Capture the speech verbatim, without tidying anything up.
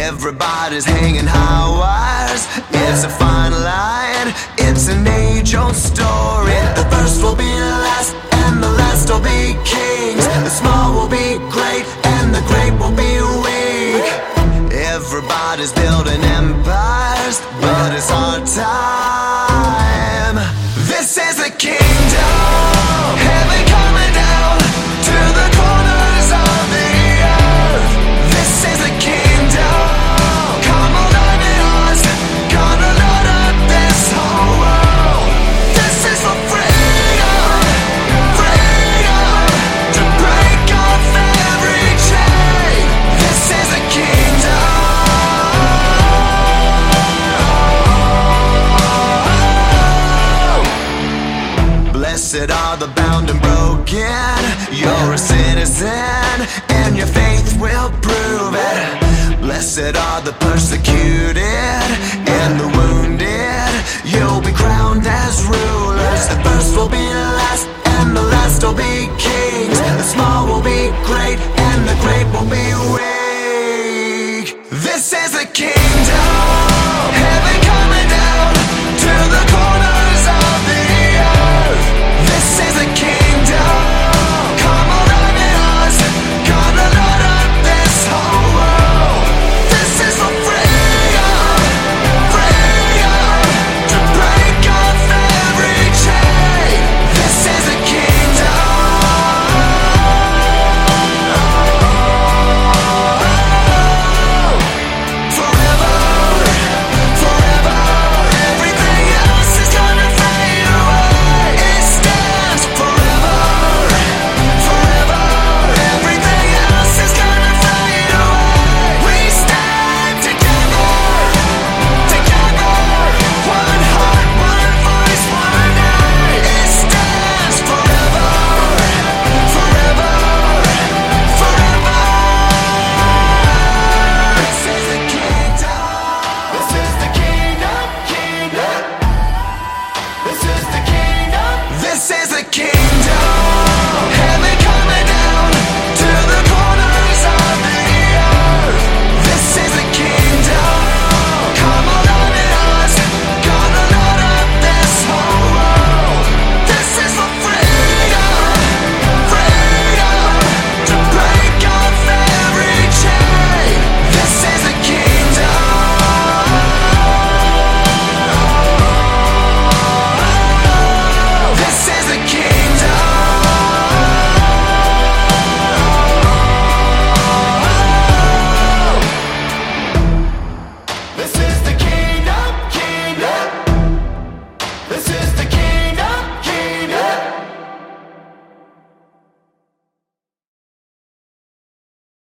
Everybody's hanging high wires. It's a fine line, it's an age-old story. The first will be last, and the last will be kings. The small will be great, and the great will be weak. Everybody's building empires, but it's our time. This is the kingdom, heaven coming down to the corners of the earth. This is the kingdom, come on, let it ours, gonna load up this whole world. This is for freedom, freedom, to break off every chain. This is the kingdom. Blessed are the bound and broken. You're a citizen, and your faith will prove it. Blessed are the persecuted and the wounded. You'll be crowned as rulers. The first will be last, and the last will be kings. The small will be great, and the great will be weak. This is the kingdom.